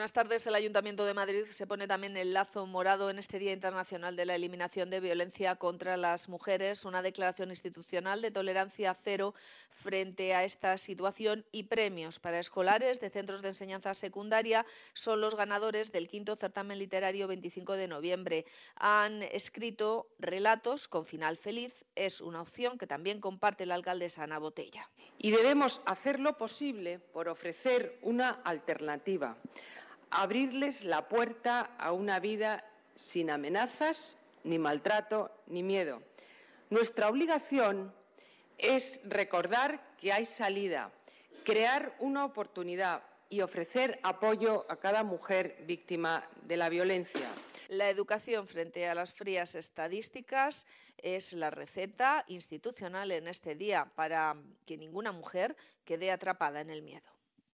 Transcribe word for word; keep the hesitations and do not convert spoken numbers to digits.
Buenas tardes. El Ayuntamiento de Madrid se pone también el lazo morado en este Día Internacional de la Eliminación de Violencia contra las Mujeres, una declaración institucional de tolerancia cero frente a esta situación y premios para escolares de centros de enseñanza secundaria son los ganadores del quinto certamen literario veinticinco de noviembre. Han escrito relatos con final feliz. Es una opción que también comparte la alcaldesa Ana Botella. Y debemos hacer lo posible por ofrecer una alternativa, abrirles la puerta a una vida sin amenazas, ni maltrato, ni miedo. Nuestra obligación es recordar que hay salida, crear una oportunidad y ofrecer apoyo a cada mujer víctima de la violencia. La educación frente a las frías estadísticas es la receta institucional en este día para que ninguna mujer quede atrapada en el miedo.